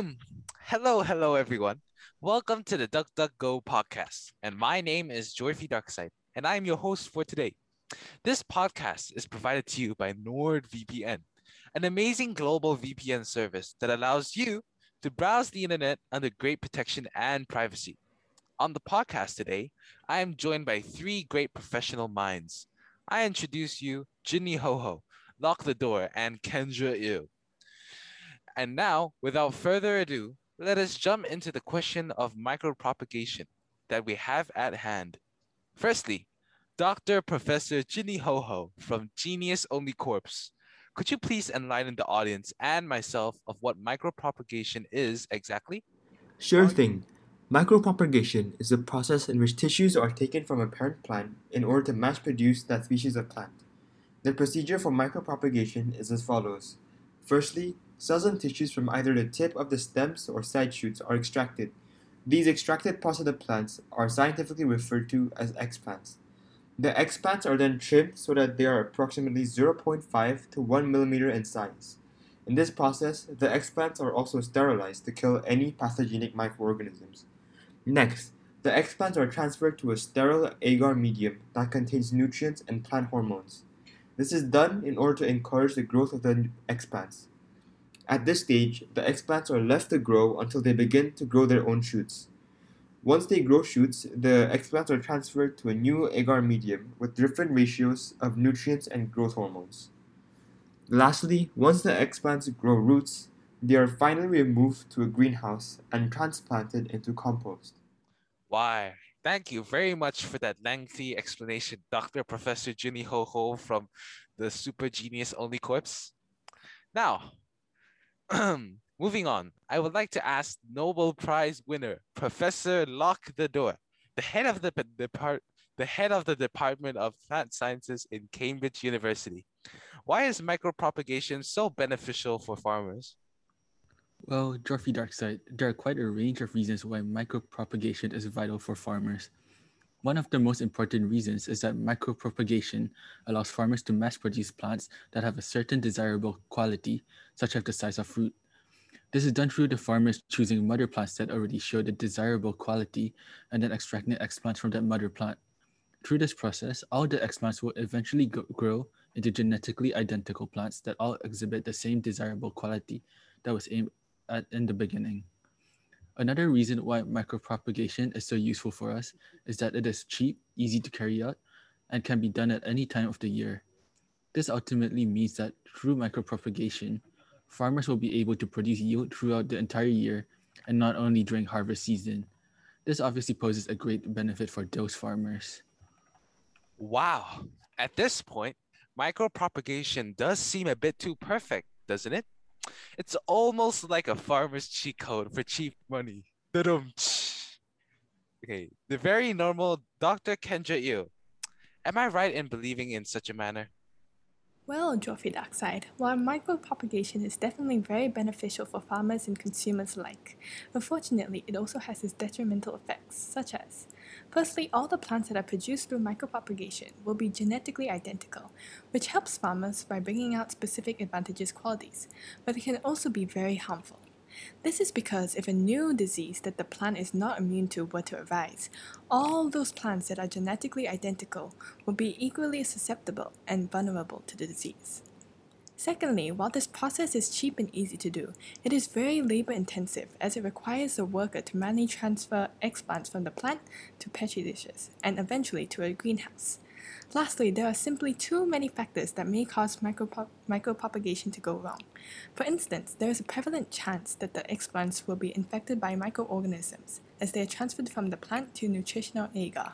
Hello, everyone. Welcome to the DuckDuckGo podcast. And my name is Joyfy Darkside, and I am your host for today. This podcast is provided to you by NordVPN, an amazing global VPN service that allows you to browse the internet under great protection and privacy. On the podcast today, I am joined by three great professional minds. I introduce you Jinny Ho, Lock the Door, and Kendra Ew. And now, without further ado, let us jump into the question of micropropagation that we have at hand. Firstly, Dr. Professor Ginny Ho from Genius Only Corpse. Could you please enlighten the audience and myself of what micropropagation is exactly? Sure thing. Micropropagation is a process in which tissues are taken from a parent plant in order to mass produce that species of plant. The procedure for micropropagation is as follows. Firstly, cells and tissues from either the tip of the stems or side shoots are extracted. These extracted parts of the plants are scientifically referred to as explants. The explants are then trimmed so that they are approximately 0.5 to 1 millimeter in size. In this process, the explants are also sterilized to kill any pathogenic microorganisms. Next, the explants are transferred to a sterile agar medium that contains nutrients and plant hormones. This is done in order to encourage the growth of the explants. At this stage, the explants are left to grow until they begin to grow their own shoots. Once they grow shoots, the explants are transferred to a new agar medium with different ratios of nutrients and growth hormones. Lastly, once the explants grow roots, they are finally removed to a greenhouse and transplanted into compost. Why? Thank you very much for that lengthy explanation, Dr. Professor Ginny Ho from the Super Genius Only Corpse. Now, moving on, I would like to ask Nobel Prize winner Professor Lock the Door, the head of the head of the Department of Plant Sciences in Cambridge University. Why is micropropagation so beneficial for farmers? Well, Dwarfy Darkside, there are quite a range of reasons why micropropagation is vital for farmers. One of the most important reasons is that micropropagation allows farmers to mass produce plants that have a certain desirable quality, such as the size of fruit. This is done through the farmers choosing mother plants that already show the desirable quality and then extracting explants from that mother plant. Through this process, all the explants will eventually grow into genetically identical plants that all exhibit the same desirable quality that was aimed at in the beginning. Another reason why micropropagation is so useful for us is that it is cheap, easy to carry out, and can be done at any time of the year. This ultimately means that through micropropagation, farmers will be able to produce yield throughout the entire year and not only during harvest season. This obviously poses a great benefit for those farmers. Wow. At this point, micropropagation does seem a bit too perfect, doesn't it? It's almost like a farmer's cheat code for cheap money. Da-dum. Okay, the very normal Dr. Kendra Yu. Am I right in believing in such a manner? Well, Dwarfy Darkside, while micropropagation is definitely very beneficial for farmers and consumers alike, unfortunately it also has its detrimental effects, such as firstly, all the plants that are produced through micropropagation will be genetically identical, which helps farmers by bringing out specific advantageous qualities, but it can also be very harmful. This is because if a new disease that the plant is not immune to were to arise, all those plants that are genetically identical will be equally susceptible and vulnerable to the disease. Secondly, while this process is cheap and easy to do, it is very labor intensive as it requires the worker to manually transfer explants from the plant to petri dishes and eventually to a greenhouse. Lastly, there are simply too many factors that may cause micropropagation to go wrong. For instance, there is a prevalent chance that the explants will be infected by microorganisms as they are transferred from the plant to nutritional agar.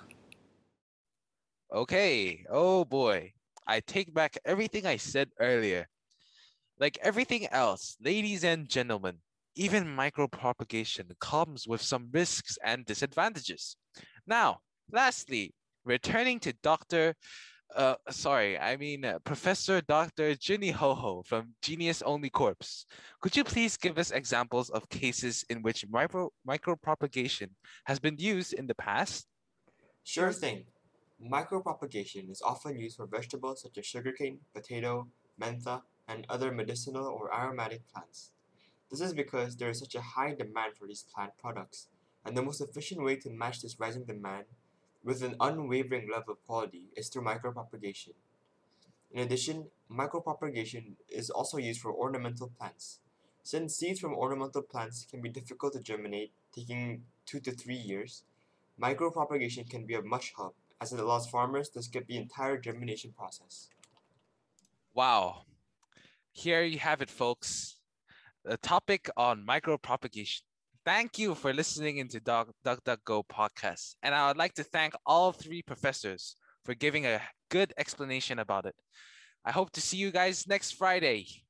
Okay, oh boy. I take back everything I said earlier. Like everything else, ladies and gentlemen, even micropropagation comes with some risks and disadvantages. Now, lastly, returning to Professor Dr. Ginny Ho from Genius Only Corpse. Could you please give us examples of cases in which micropropagation has been used in the past? Sure thing. Micropropagation is often used for vegetables such as sugarcane, potato, mentha, and other medicinal or aromatic plants. This is because there is such a high demand for these plant products, and the most efficient way to match this rising demand with an unwavering level of quality is through micropropagation. In addition, micropropagation is also used for ornamental plants. Since seeds from ornamental plants can be difficult to germinate, taking 2 to 3 years, micropropagation can be of much help as it allows farmers to skip the entire germination process. Wow. Here you have it, folks. The topic on micropropagation. Thank you for listening into DuckDuckGo podcast. And I would like to thank all three professors for giving a good explanation about it. I hope to see you guys next Friday.